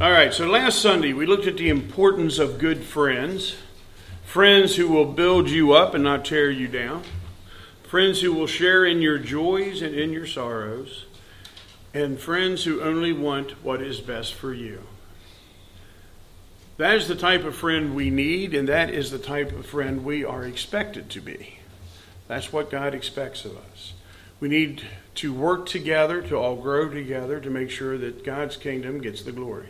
All right, so last Sunday we looked at the importance of good friends. Friends who will build you up and not tear you down. Friends who will share in your joys and in your sorrows. And friends who only want what is best for you. That is the type of friend we need, and that is the type of friend we are expected to be. That's what God expects of us. We need to work together, to all grow together, to make sure that God's kingdom gets the glory.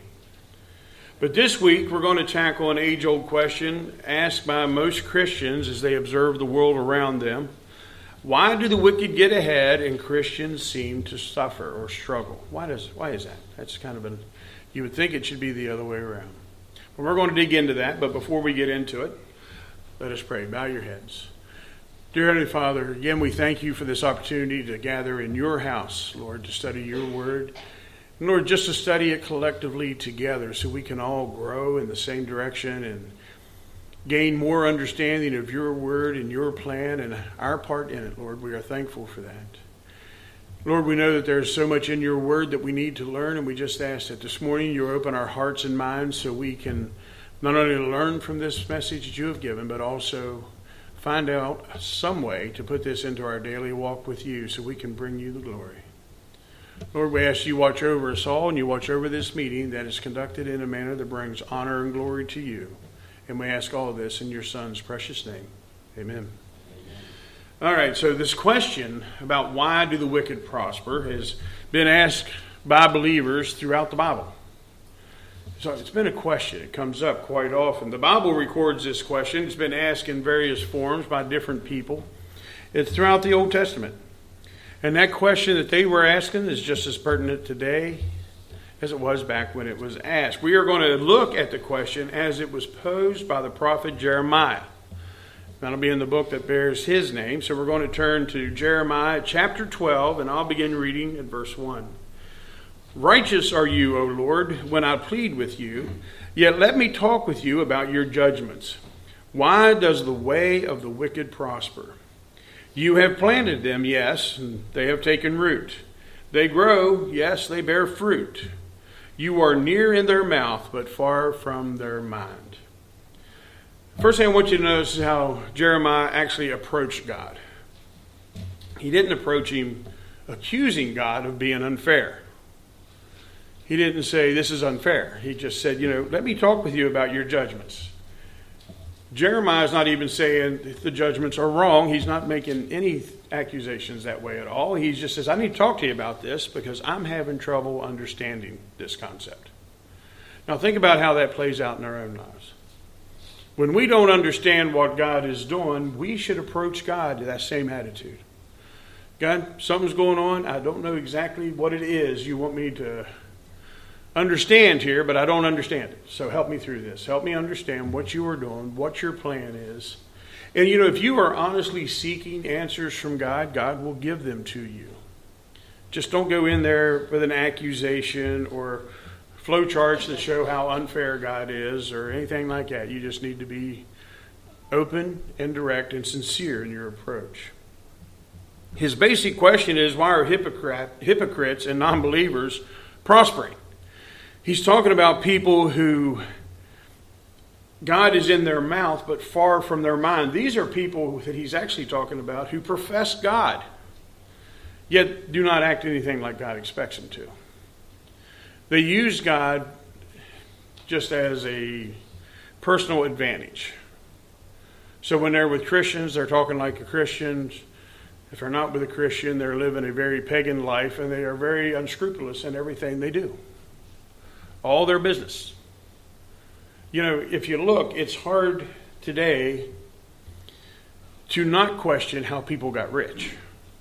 But this week, we're going to tackle an age-old question asked by most Christians as they observe the world around them. Why do the wicked get ahead and Christians seem to suffer or struggle? Why is that? That's kind of you would think it should be the other way around. Well, we're going to dig into that, but before we get into it, let us pray. Bow your heads. Dear Heavenly Father, again, we thank you for this opportunity to gather in your house, Lord, to study your word. And Lord, just to study it collectively together so we can all grow in the same direction and gain more understanding of your word and your plan and our part in it, Lord. We are thankful for that. Lord, we know that there's so much in your word that we need to learn, and we just ask that this morning you open our hearts and minds so we can not only learn from this message that you have given, but also find out some way to put this into our daily walk with you so we can bring you the glory. Lord, we ask you watch over us all, and you watch over this meeting that is conducted in a manner that brings honor and glory to you. And we ask all of this in your Son's precious name. Amen. All right, so this question about why do the wicked prosper has been asked by believers throughout the Bible. So it's been a question. It comes up quite often. The Bible records this question. It's been asked in various forms by different people. It's throughout the Old Testament. And that question that they were asking is just as pertinent today as it was back when it was asked. We are going to look at the question as it was posed by the prophet Jeremiah. That'll be in the book that bears his name. So we're going to turn to Jeremiah chapter 12, and I'll begin reading at verse 1. Righteous are you, O Lord, when I plead with you, yet let me talk with you about your judgments. Why does the way of the wicked prosper? You have planted them, yes, and they have taken root. They grow, yes, they bear fruit. You are near in their mouth, but far from their mind. First thing I want you to notice is how Jeremiah actually approached God. He didn't approach him accusing God of being unfair. He didn't say, this is unfair. He just said, let me talk with you about your judgments. Jeremiah is not even saying if the judgments are wrong. He's not making any accusations that way at all. He just says, I need to talk to you about this because I'm having trouble understanding this concept. Now think about how that plays out in our own lives. When we don't understand what God is doing, we should approach God with that same attitude. God, something's going on. I don't know exactly what it is you want me to understand here, but I don't understand it. So help me through this. Help me understand what you are doing, what your plan is. And if you are honestly seeking answers from God, God will give them to you. Just don't go in there with an accusation or flow charts that show how unfair God is or anything like that. You just need to be open and direct and sincere in your approach. His basic question is, why are hypocrites and non-believers prospering? He's talking about people who God is in their mouth but far from their mind. These are people that he's actually talking about who profess God, yet do not act anything like God expects them to. They use God just as a personal advantage. So when they're with Christians, they're talking like a Christian. If they're not with a Christian, they're living a very pagan life, and they are very unscrupulous in everything they do. All their business. If you look, it's hard today to not question how people got rich.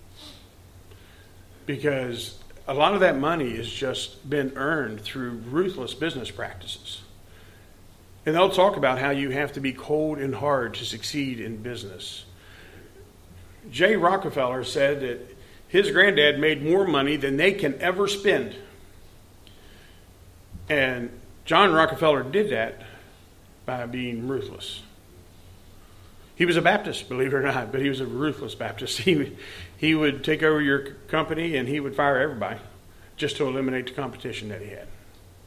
Because a lot of that money has just been earned through ruthless business practices. And they'll talk about how you have to be cold and hard to succeed in business. Jay Rockefeller said that his granddad made more money than they can ever spend. And John Rockefeller did that by being ruthless. He was a Baptist, believe it or not, but he was a ruthless Baptist. He would take over your company and he would fire everybody just to eliminate the competition that he had.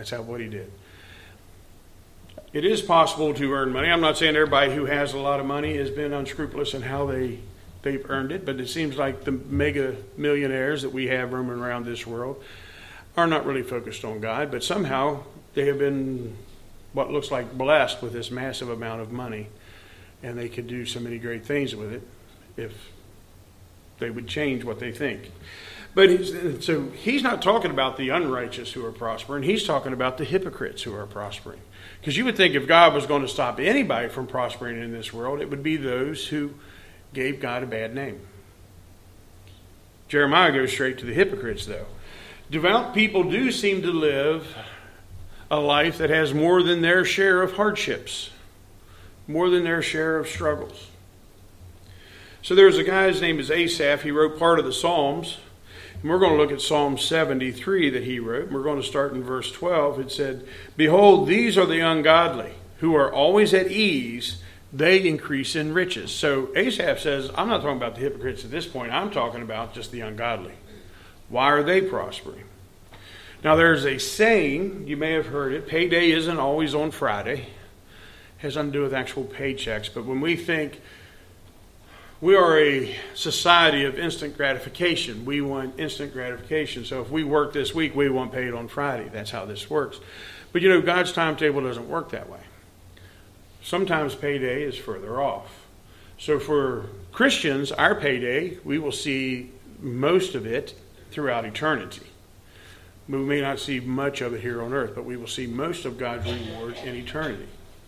That's what he did. It is possible to earn money. I'm not saying everybody who has a lot of money has been unscrupulous in how they've earned it, but it seems like the mega millionaires that we have roaming around this world are not really focused on God, but somehow they have been what looks like blessed with this massive amount of money, and they could do so many great things with it if they would change what they think. But he's not talking about the unrighteous who are prospering. He's talking about the hypocrites who are prospering. Because you would think if God was going to stop anybody from prospering in this world, it would be those who gave God a bad name. Jeremiah goes straight to the hypocrites, though. Devout people do seem to live a life that has more than their share of hardships, more than their share of struggles. So there's a guy, his name is Asaph. He wrote part of the Psalms. And we're going to look at Psalm 73 that he wrote. We're going to start in verse 12. It said, "Behold, these are the ungodly, who are always at ease. They increase in riches." So Asaph says, I'm not talking about the hypocrites at this point. I'm talking about just the ungodly. Why are they prospering? Now there's a saying, you may have heard it, payday isn't always on Friday. It has nothing to do with actual paychecks. But when we think we are a society of instant gratification, we want instant gratification. So if we work this week, we want paid on Friday. That's how this works. But God's timetable doesn't work that way. Sometimes payday is further off. So for Christians, our payday, we will see most of it throughout eternity. We may not see much of it here on earth, but we will see most of God's reward in eternity.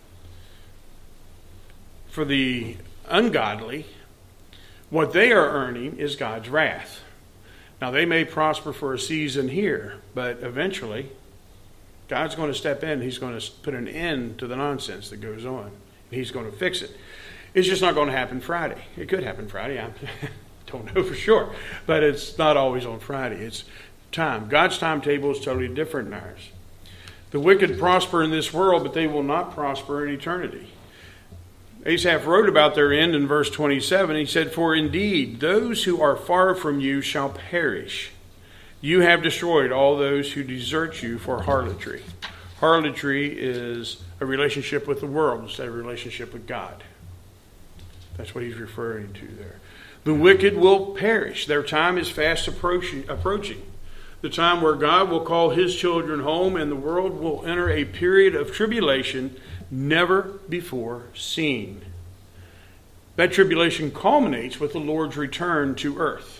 For the ungodly, what they are earning is God's wrath. Now, they may prosper for a season here, but eventually, God's going to step in. He's going to put an end to the nonsense that goes on. He's going to fix it. It's just not going to happen Friday. It could happen Friday. I don't know for sure. But it's not always on Friday. It's time. God's timetable is totally different than ours. The wicked prosper in this world, but they will not prosper in eternity. Asaph wrote about their end in verse 27. He said, "For indeed, those who are far from you shall perish. You have destroyed all those who desert you for harlotry." Harlotry is a relationship with the world instead of a relationship with God. That's what he's referring to there. The wicked will perish. Their time is fast approaching. The time where God will call his children home and the world will enter a period of tribulation never before seen. That tribulation culminates with the Lord's return to earth.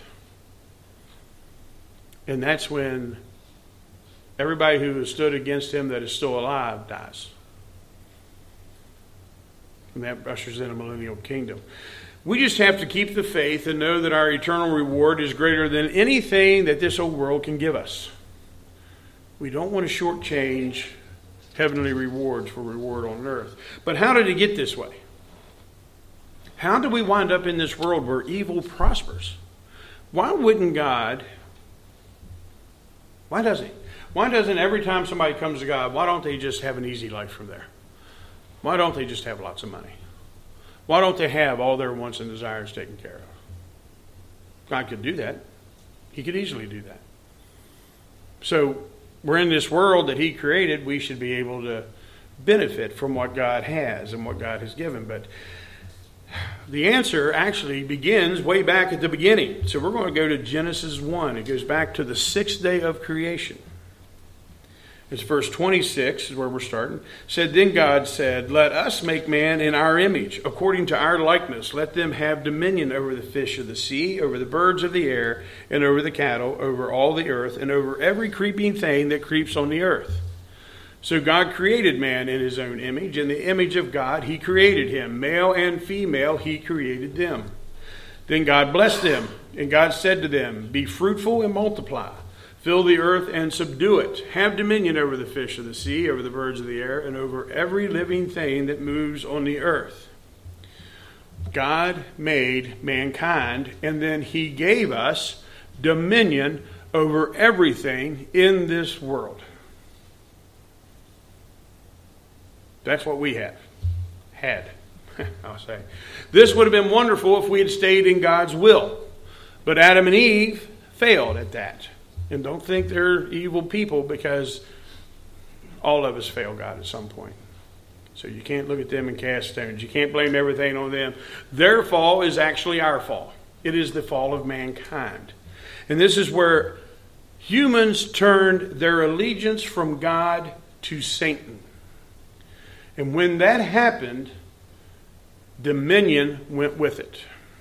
And that's when everybody who has stood against him that is still alive dies. And that ushers in a millennial kingdom. We just have to keep the faith and know that our eternal reward is greater than anything that this old world can give us. We don't want to shortchange heavenly rewards for reward on earth. But how did it get this way? How do we wind up in this world where evil prospers? Why wouldn't God? Why doesn't he? Why doesn't every time somebody comes to God, why don't they just have an easy life from there? Why don't they just have lots of money? Why don't they have all their wants and desires taken care of? God could do that. He could easily do that. So we're in this world that he created. We should be able to benefit from what God has and what God has given. But the answer actually begins way back at the beginning. So we're going to go to Genesis 1. It goes back to the 6th day of creation. It's verse 26 is where we're starting. It said, "Then God said, let us make man in our image, according to our likeness. Let them have dominion over the fish of the sea, over the birds of the air, and over the cattle, over all the earth, and over every creeping thing that creeps on the earth." So God created man in his own image. In the image of God, he created him. Male and female, he created them. Then God blessed them, and God said to them, "Be fruitful and multiply. Fill the earth and subdue it. Have dominion over the fish of the sea, over the birds of the air, and over every living thing that moves on the earth." God made mankind, and then he gave us dominion over everything in this world. That's what we have. Had, I'll say. This would have been wonderful if we had stayed in God's will. But Adam and Eve failed at that. And don't think they're evil people, because All of us fail God at some point. So you can't look at them and cast stones. You can't blame everything on them. Their fall is actually our fall. It is the fall of mankind. And this is where humans turned their allegiance from God to Satan. And when that happened, dominion went with it.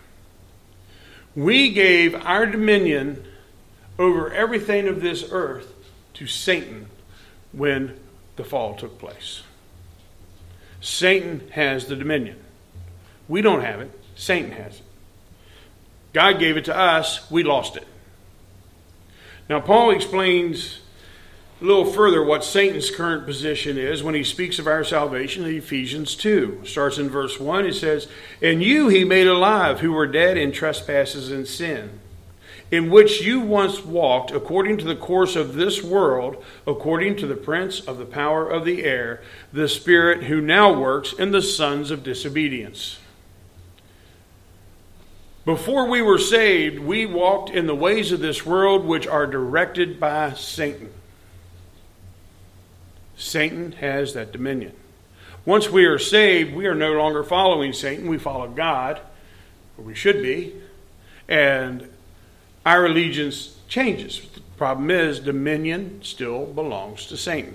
We gave our dominion over everything of this earth to Satan when the fall took place. Satan has the dominion. We don't have it. Satan has it. God gave it to us. We lost it. Now, Paul explains a little further what Satan's current position is when he speaks of our salvation in Ephesians 2. Starts in verse 1. It says, "And you he made alive, who were dead in trespasses and sin, in which you once walked according to the course of this world, according to the prince of the power of the air, the spirit who now works in the sons of disobedience." Before we were saved, we walked in the ways of this world which are directed by Satan. Satan has that dominion. Once we are saved, we are no longer following Satan. We follow God, or we should be, and our allegiance changes. The problem is dominion still belongs to Satan.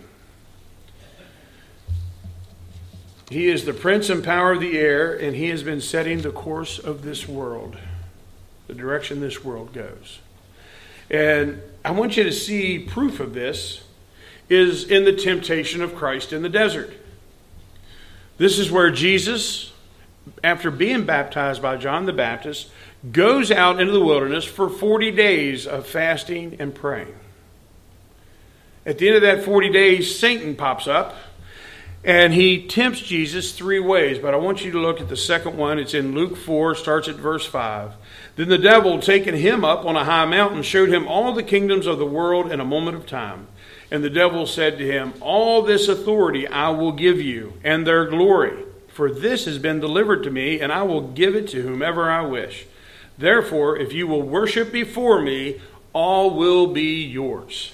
He is the prince and power of the air, and he has been setting the course of this world, the direction this world goes. And I want you to see proof of this is in the temptation of Christ in the desert. This is where Jesus, after being baptized by John the Baptist, goes out into the wilderness for 40 days of fasting and praying. At the end of that 40 days, Satan pops up, and he tempts Jesus 3 ways. But I want you to look at the second one. It's in Luke 4, starts at verse 5. "Then the devil, taking him up on a high mountain, showed him all the kingdoms of the world in a moment of time. And the devil said to him, 'All this authority I will give you, and their glory. For this has been delivered to me, and I will give it to whomever I wish. Therefore, if you will worship before me, all will be yours.'"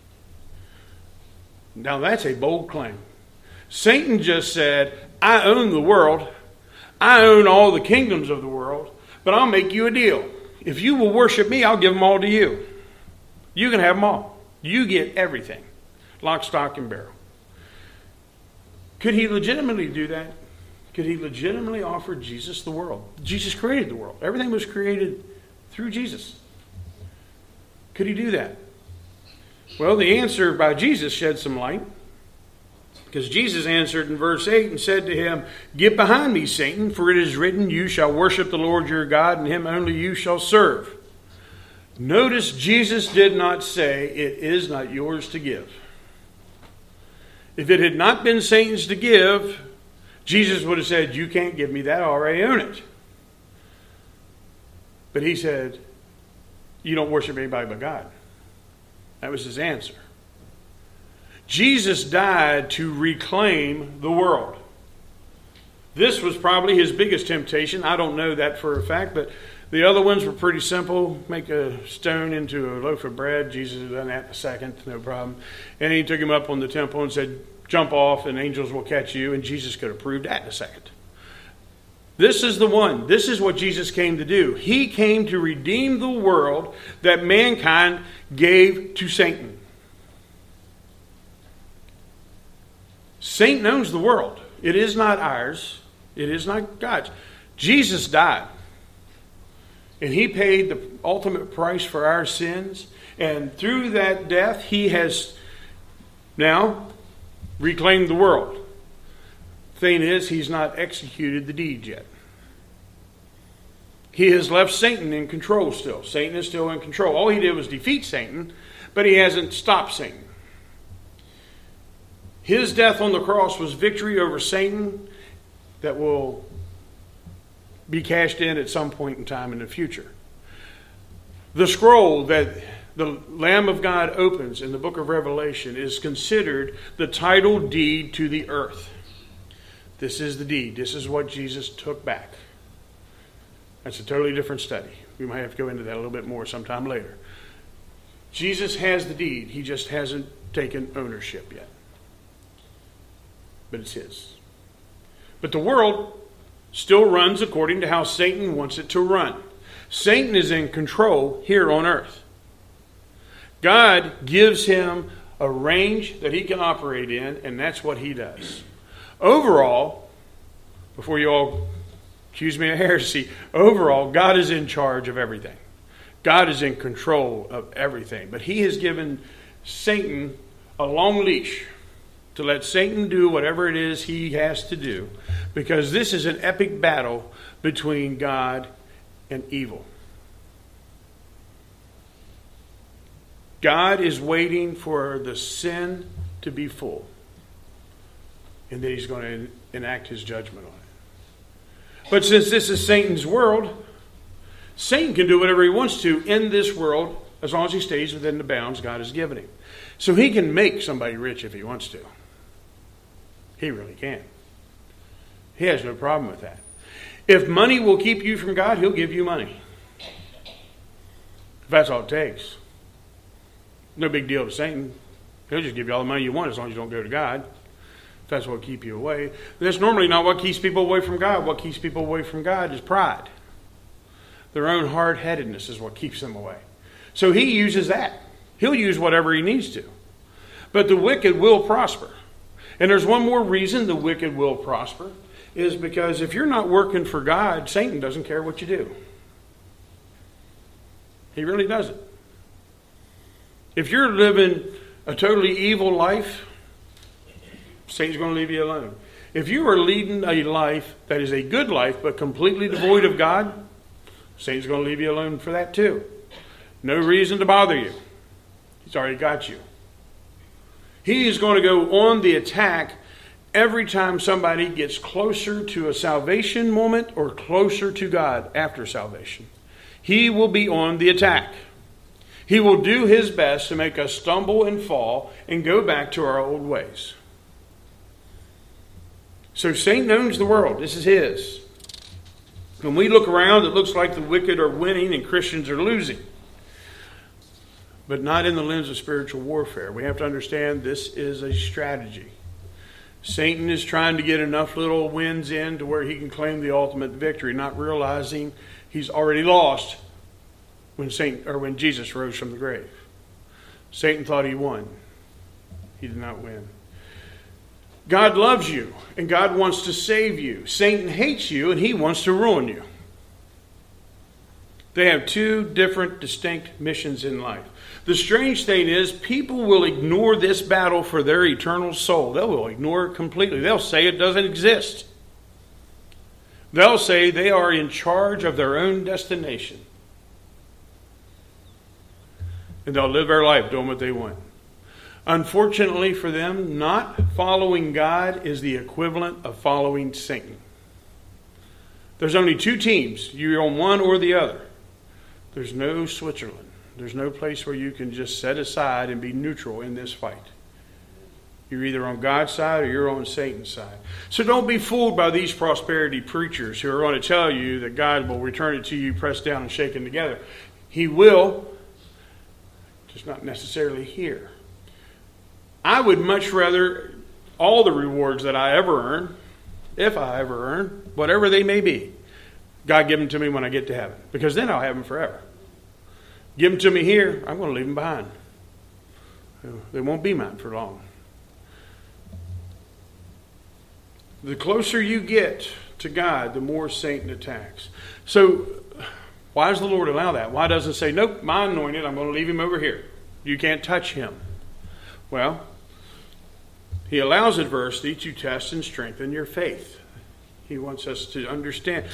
Now that's a bold claim. Satan just said, "I own the world. I own all the kingdoms of the world, but I'll make you a deal. If you will worship me, I'll give them all to you. You can have them all. You get everything. Lock, stock, and barrel." Could he legitimately do that? Could he legitimately offer Jesus the world? Jesus created the world. Everything was created through Jesus. Could he do that? Well, the answer by Jesus shed some light. Because Jesus answered in verse 8 and said to him, "Get behind me, Satan, for it is written, you shall worship the Lord your God, and him only you shall serve." Notice Jesus did not say, "It is not yours to give." If it had not been Satan's to give, Jesus would have said, "You can't give me that, I already own it." But he said, "You don't worship anybody but God." That was his answer. Jesus died to reclaim the world. This was probably his biggest temptation. I don't know that for a fact, but the other ones were pretty simple. Make a stone into a loaf of bread. Jesus had done that in a second, no problem. And he took him up on the temple and said, "Jump off and angels will catch you." And Jesus could have proved that in a second. This is the one. This is what Jesus came to do. He came to redeem the world that mankind gave to Satan. Satan owns the world. It is not ours. It is not God's. Jesus died. And he paid the ultimate price for our sins. And through that death, he has now reclaimed the world. Thing is, he's not executed the deed yet. He has left Satan in control still. Satan is still in control. All he did was defeat Satan, but he hasn't stopped Satan. His death on the cross was victory over Satan that will be cashed in at some point in time in the future. The scroll that the Lamb of God opens in the book of Revelation is considered the title deed to the earth. This is the deed. This is what Jesus took back. That's a totally different study. We might have to go into that a little bit more sometime later. Jesus has the deed. He just hasn't taken ownership yet. but it's his. But the world still runs according to how Satan wants it to run. Satan is in control here on earth. God gives him a range that he can operate in, and that's what he does. Overall, before you all accuse me of heresy, overall, God is in charge of everything. God is in control of everything. But he has given Satan a long leash to let Satan do whatever it is he has to do, because this is an epic battle between God and evil. God is waiting for the sin to be full, and then he's going to enact his judgment on it. But since this is Satan's world, Satan can do whatever he wants to in this world as long as he stays within the bounds God has given him. So he can make somebody rich if he wants to. He really can. He has no problem with that. If money will keep you from God, he'll give you money. If that's all it takes. No big deal to Satan. He'll just give you all the money you want as long as you don't go to God. If that's what will keep you away. But that's normally not what keeps people away from God. What keeps people away from God is pride. Their own hard-headedness is what keeps them away. So he uses that. He'll use whatever he needs to. But the wicked will prosper. And there's one more reason the wicked will prosper, is because if you're not working for God, Satan doesn't care what you do. He really doesn't. If you're living a totally evil life, Satan's going to leave you alone. If you are leading a life that is a good life but completely devoid of God, Satan's going to leave you alone for that too. No reason to bother you. He's already got you. He is going to go on the attack every time somebody gets closer to a salvation moment or closer to God after salvation. He will be on the attack. He will do his best to make us stumble and fall and go back to our old ways. So Satan owns the world. This is his. When we look around, it looks like the wicked are winning and Christians are losing. But not in the lens of spiritual warfare. We have to understand this is a strategy. Satan is trying to get enough little wins in to where he can claim the ultimate victory, not realizing he's already lost when Jesus rose from the grave. Satan thought he won. He did not win. God loves you, and God wants to save you. Satan hates you, and he wants to ruin you. They have two different, distinct missions in life. The strange thing is, people will ignore this battle for their eternal soul. They will ignore it completely. They'll say it doesn't exist. They'll say they are in charge of their own destination. And they'll live their life doing what they want. Unfortunately for them, not following God is the equivalent of following Satan. There's only two teams. You're on one or the other. There's no Switzerland. There's no place where you can just set aside and be neutral in this fight. You're either on God's side or you're on Satan's side. So don't be fooled by these prosperity preachers who are going to tell you that God will return it to you pressed down and shaken together. He will, just not necessarily here. I would much rather all the rewards that I ever earn, if I ever earn, whatever they may be, God give them to me when I get to heaven. Because then I'll have them forever. Give them to me here, I'm going to leave them behind. They won't be mine for long. The closer you get to God, the more Satan attacks. So, why does the Lord allow that? Why doesn't it say, nope, my anointed, I'm going to leave him over here. You can't touch him. Well, he allows adversity to test and strengthen your faith. He wants us to understand.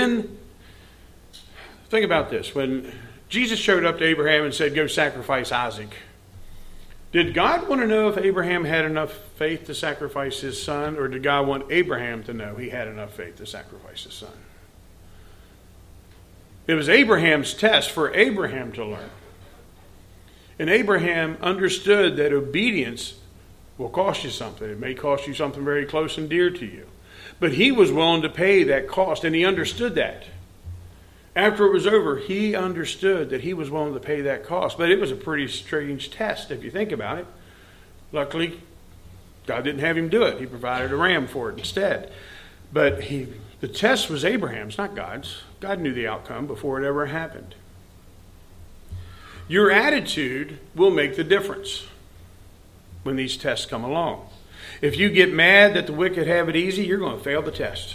Think about this. When Jesus showed up to Abraham and said, go sacrifice Isaac, did God want to know if Abraham had enough faith to sacrifice his son, or did God want Abraham to know he had enough faith to sacrifice his son? It was Abraham's test for Abraham to learn. And Abraham understood that obedience will cost you something. It may cost you something very close and dear to you. But he was willing to pay that cost, and he understood that. After it was over, he understood that he was willing to pay that cost. But it was a pretty strange test, if you think about it. Luckily, God didn't have him do it. He provided a ram for it instead. But the test was Abraham's, not God's. God knew the outcome before it ever happened. Your attitude will make the difference when these tests come along. If you get mad that the wicked have it easy, you're going to fail the test.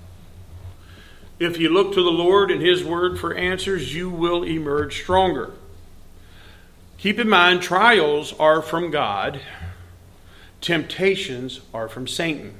If you look to the Lord and His Word for answers, you will emerge stronger. Keep in mind, trials are from God. Temptations are from Satan.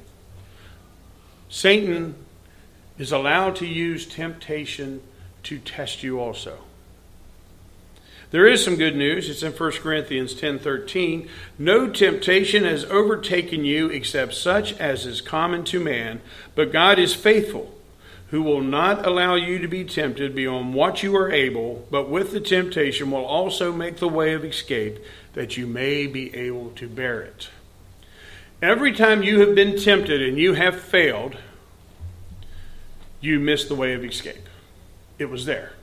Satan is allowed to use temptation to test you also. There is some good news. It's in 1 Corinthians 10:13. No temptation has overtaken you except such as is common to man, but God is faithful, who will not allow you to be tempted beyond what you are able, but with the temptation will also make the way of escape, that you may be able to bear it. Every time you have been tempted and you have failed, you missed the way of escape. It was there.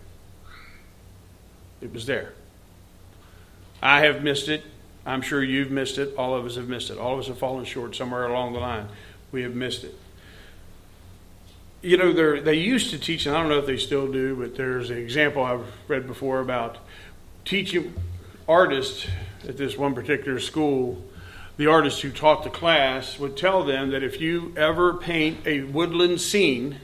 It was there. I have missed it. I'm sure you've missed it. All of us have missed it. All of us have fallen short somewhere along the line. We have missed it. You know, they used to teach, and I don't know if they still do, but there's an example I've read before about teaching artists at this one particular school. The artist who taught the class would tell them that if you ever paint a woodland scene,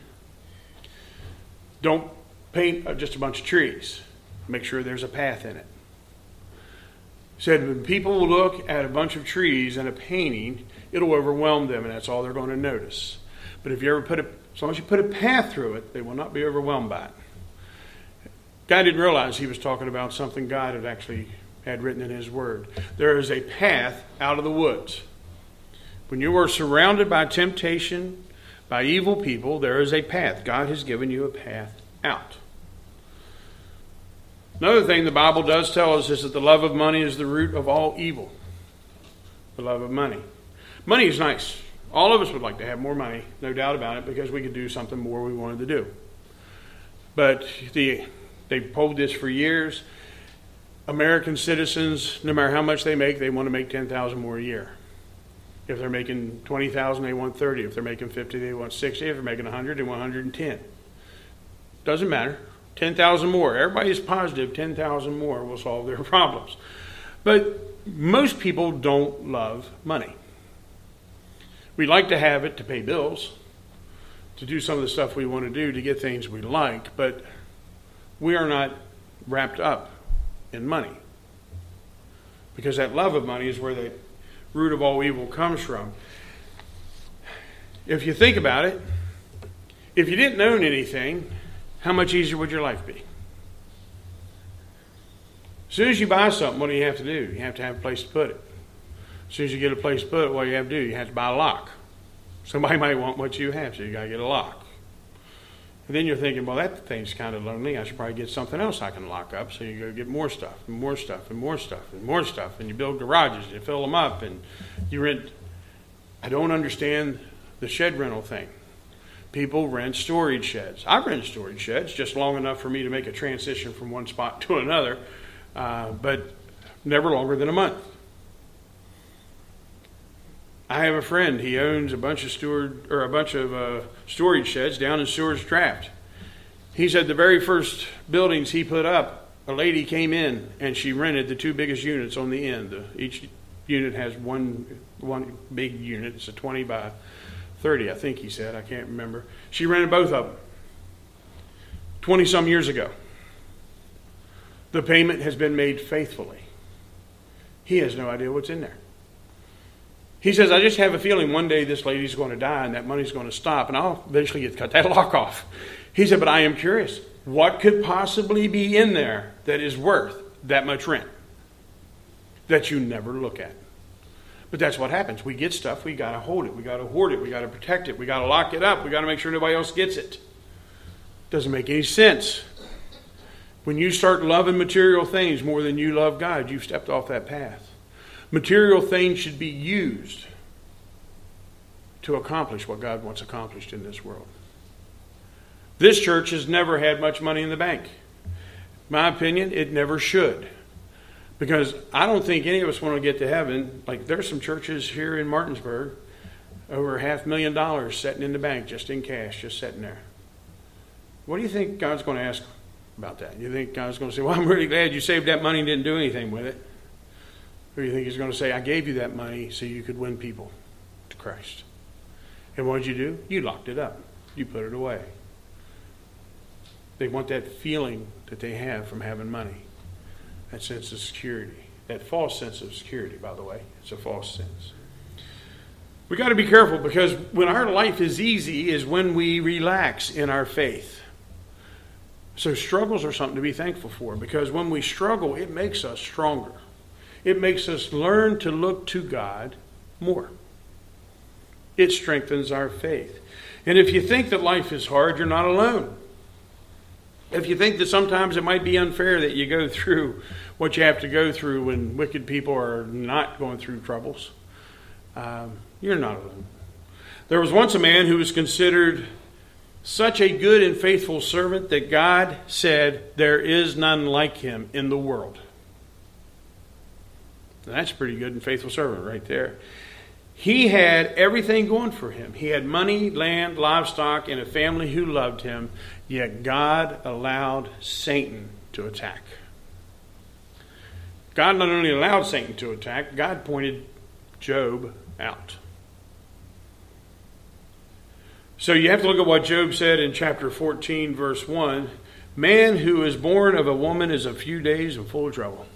don't paint just a bunch of trees. Make sure there's a path in it. He said when people look at a bunch of trees in a painting, it'll overwhelm them, and that's all they're going to notice. But if you ever as long as you put a path through it, they will not be overwhelmed by it. God didn't realize he was talking about something God had actually had written in His Word. There is a path out of the woods. When you are surrounded by temptation, by evil people, there is a path. God has given you a path out. Another thing the Bible does tell us is that the love of money is the root of all evil. The love of money. Money is nice. All of us would like to have more money, no doubt about it, because we could do something more we wanted to do. But they've pulled this for years. American citizens, no matter how much they want to make $10,000 more a year. If they're making $20,000, they want $30,000. If they're making $50,000, they want $60,000. If they're making $100,000, they want $110,000. Doesn't matter. $10,000 more. Everybody's positive $10,000 more will solve their problems. But most people don't love money. We like to have it to pay bills, to do some of the stuff we want to do, to get things we like, but we are not wrapped up in money. Because that love of money is where the root of all evil comes from. If you think about it, if you didn't own anything, how much easier would your life be? As soon as you buy something, what do you have to do? You have to have a place to put it. As soon as you get a place to put it, what do you have to do? You have to buy a lock. Somebody might want what you have, so you got to get a lock. And then you're thinking, well, that thing's kind of lonely. I should probably get something else I can lock up. So you go get more stuff, and more stuff, and more stuff, and more stuff. And you build garages, you fill them up, and you rent. I don't understand the shed rental thing. People rent storage sheds. I rent storage sheds just long enough for me to make a transition from one spot to another, but never longer than a month. I have a friend. He owns a bunch of storage sheds down in Sewers Draft. He said the very first buildings he put up, a lady came in and she rented the two biggest units on the end. Each unit has one big unit. It's a 20 by 30, I think he said. I can't remember. She rented both of them 20-some years ago. The payment has been made faithfully. He has no idea what's in there. He says, I just have a feeling one day this lady's going to die and that money's going to stop and I'll eventually get to cut that lock off. He said, but I am curious. What could possibly be in there that is worth that much rent that you never look at? But that's what happens. We get stuff, we got to hold it, we got to hoard it, we got to protect it, we got to lock it up, we got to make sure nobody else gets it. Doesn't make any sense. When you start loving material things more than you love God, you've stepped off that path. Material things should be used to accomplish what God wants accomplished in this world. This church has never had much money in the bank. In my opinion, it never should. Because I don't think any of us want to get to heaven. Like, there's some churches here in Martinsburg, over $500,000 sitting in the bank, just in cash, just sitting there. What do you think God's going to ask about that? You think God's going to say, well, I'm really glad you saved that money and didn't do anything with it? Or do you think he's going to say, I gave you that money so you could win people to Christ? And what did you do? You locked it up. You put it away. They want that feeling that they have from having money. That sense of security. That false sense of security, by the way. It's a false sense. We got to be careful, because when our life is easy is when we relax in our faith. So struggles are something to be thankful for, because when we struggle, it makes us stronger. It makes us learn to look to God more. It strengthens our faith. And if you think that life is hard, you're not alone. If you think that sometimes it might be unfair that you go through what you have to go through when wicked people are not going through troubles, you're not alone. There was once a man who was considered such a good and faithful servant that God said, there is none like him in the world. Now, that's a pretty good and faithful servant right there. He had everything going for him. He had money, land, livestock, and a family who loved him. Yet God allowed Satan to attack. God not only allowed Satan to attack, God pointed Job out. So you have to look at what Job said in chapter 14, verse 1. Man who is born of a woman is a few days and full of trouble.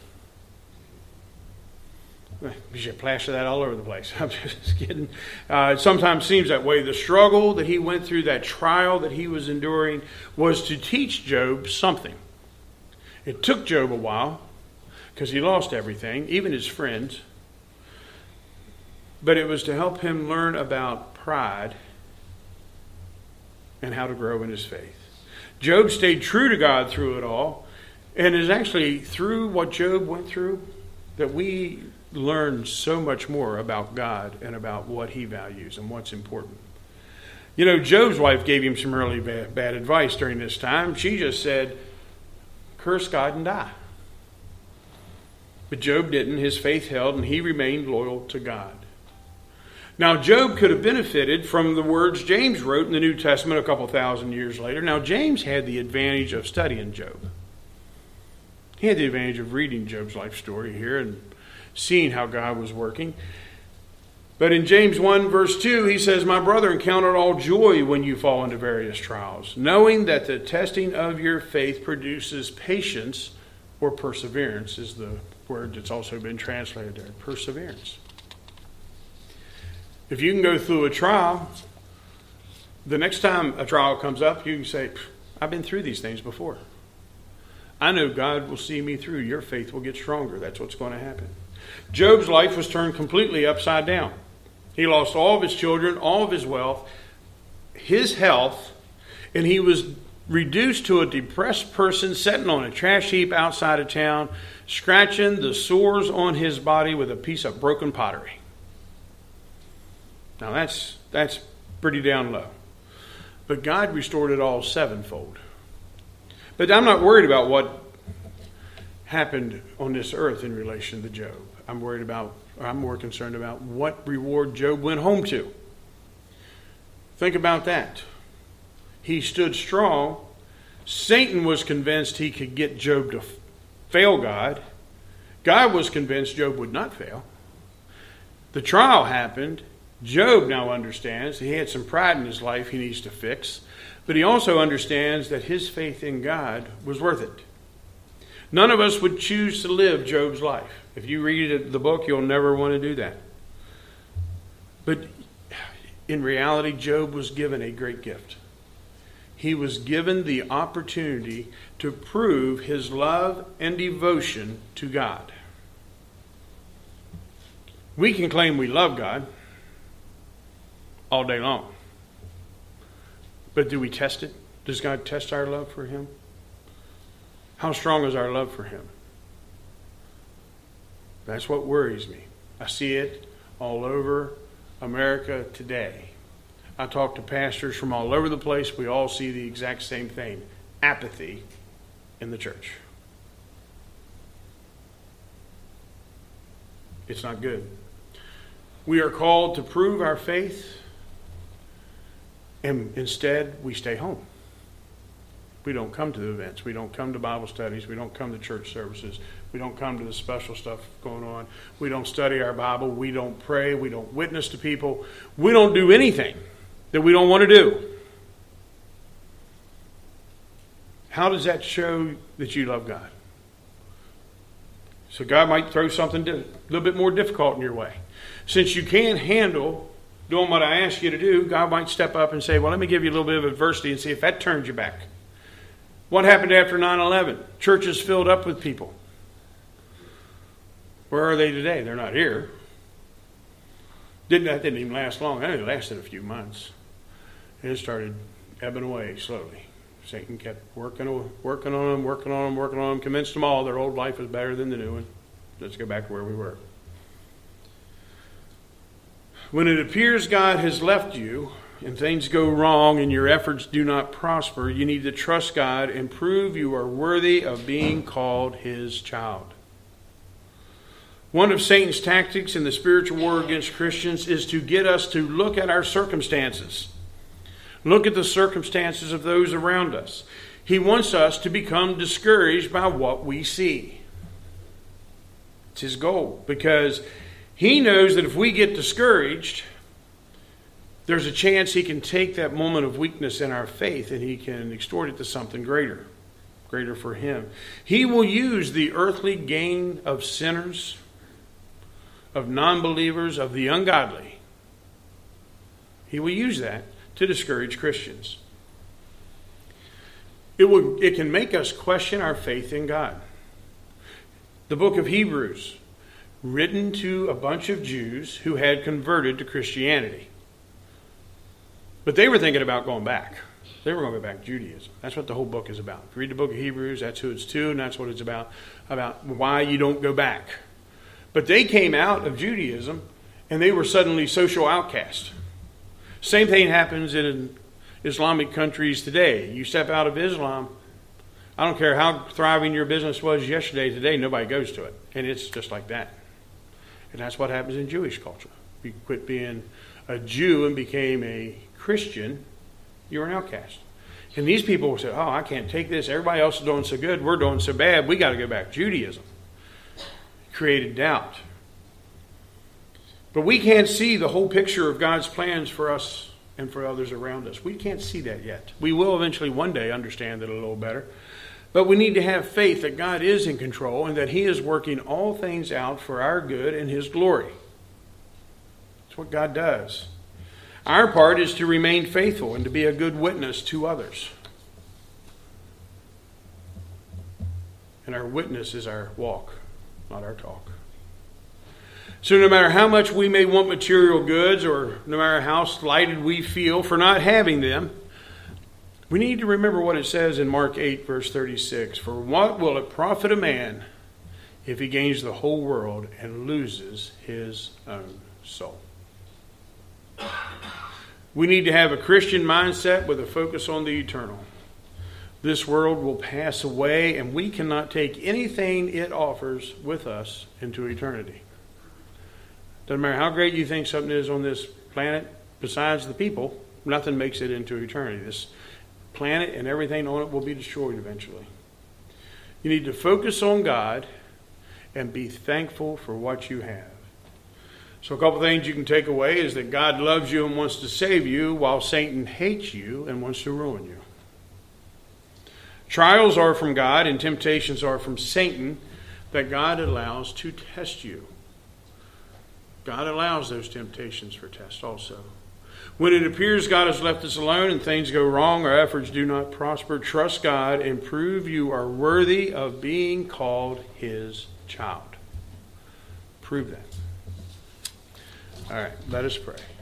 You should plaster that all over the place. I'm just kidding. It sometimes seems that way. The struggle that he went through, that trial that he was enduring, was to teach Job something. It took Job a while, because he lost everything, even his friends. But it was to help him learn about pride and how to grow in his faith. Job stayed true to God through it all. And it is actually through what Job went through that we learn so much more about God and about what he values and what's important. You know, Job's wife gave him some really bad advice during this time. She just said, curse God and die. But Job didn't. His faith held, and he remained loyal to God. Now, Job could have benefited from the words James wrote in the New Testament a couple thousand years later. Now, James had the advantage of studying Job. He had the advantage of reading Job's life story here and seeing how God was working. But in James 1 verse 2, he says, my brethren, count it all joy when you fall into various trials, knowing that the testing of your faith produces patience, or perseverance is the word that's also been translated there, perseverance. If you can go through a trial, the next time a trial comes up, you can say, I've been through these things before. I know God will see me through. Your faith will get stronger. That's what's going to happen. Job's life was turned completely upside down. He lost all of his children, all of his wealth, his health, and he was reduced to a depressed person sitting on a trash heap outside of town, scratching the sores on his body with a piece of broken pottery. Now that's pretty down low. But God restored it all sevenfold. But I'm not worried about what happened on this earth in relation to Job. I'm more concerned about what reward Job went home to. Think about that. He stood strong. Satan was convinced he could get Job to fail God. God was convinced Job would not fail. The trial happened. Job now understands he had some pride in his life he needs to fix. But he also understands that his faith in God was worth it. None of us would choose to live Job's life. If you read the book, you'll never want to do that. But in reality, Job was given a great gift. He was given the opportunity to prove his love and devotion to God. We can claim we love God all day long. But do we test it? Does God test our love for him? How strong is our love for him? That's what worries me. I see it all over America today. I talk to pastors from all over the place. We all see the exact same thing. Apathy in the church. It's not good. We are called to prove our faith, and instead we stay home. We don't come to the events. We don't come to Bible studies. We don't come to church services. We don't come to the special stuff going on. We don't study our Bible. We don't pray. We don't witness to people. We don't do anything that we don't want to do. How does that show that you love God? So God might throw something a little bit more difficult in your way. Since you can't handle doing what I ask you to do, God might step up and say, well, let me give you a little bit of adversity and see if that turns you back. What happened after 9/11? Churches filled up with people. Where are they today? They're not here. That didn't even last long. It only lasted a few months. And it started ebbing away slowly. Satan kept working on them, convinced them all their old life is better than the new one. Let's go back to where we were. When it appears God has left you and things go wrong and your efforts do not prosper, you need to trust God and prove you are worthy of being called His child. One of Satan's tactics in the spiritual war against Christians is to get us to look at our circumstances. Look at the circumstances of those around us. He wants us to become discouraged by what we see. It's his goal, because he knows that if we get discouraged, there's a chance he can take that moment of weakness in our faith and he can extort it to something greater for him. He will use the earthly gain of sinners, of non-believers, of the ungodly. He will use that to discourage Christians. It can make us question our faith in God. The book of Hebrews, written to a bunch of Jews who had converted to Christianity. But they were thinking about going back. They were going to go back to Judaism. That's what the whole book is about. If you read the book of Hebrews, that's who it's to, and that's what it's about why you don't go back. But they came out of Judaism, and they were suddenly social outcasts. Same thing happens in Islamic countries today. You step out of Islam, I don't care how thriving your business was yesterday, today nobody goes to it. And it's just like that. And that's what happens in Jewish culture. You quit being a Jew and became a Christian, you're an outcast. And these people will say, oh, I can't take this. Everybody else is doing so good. We're doing so bad. We got to go back to Judaism. Created doubt. But we can't see the whole picture of God's plans for us and for others around us. We can't see that yet. We will eventually one day understand it a little better. But we need to have faith that God is in control and that He is working all things out for our good and His glory. That's what God does. Our part is to remain faithful and to be a good witness to others. And our witness is our walk, not our talk. So no matter how much we may want material goods, or no matter how slighted we feel for not having them, we need to remember what it says in Mark 8, verse 36. For what will it profit a man if he gains the whole world and loses his own soul? We need to have a Christian mindset with a focus on the eternal. This world will pass away, and we cannot take anything it offers with us into eternity. Doesn't matter how great you think something is on this planet, besides the people, nothing makes it into eternity. This planet and everything on it will be destroyed eventually. You need to focus on God and be thankful for what you have. So a couple things you can take away is that God loves you and wants to save you, while Satan hates you and wants to ruin you. Trials are from God and temptations are from Satan that God allows to test you. God allows those temptations for test also. When it appears God has left us alone and things go wrong, our efforts do not prosper, trust God and prove you are worthy of being called His child. Prove that. All right, let us pray.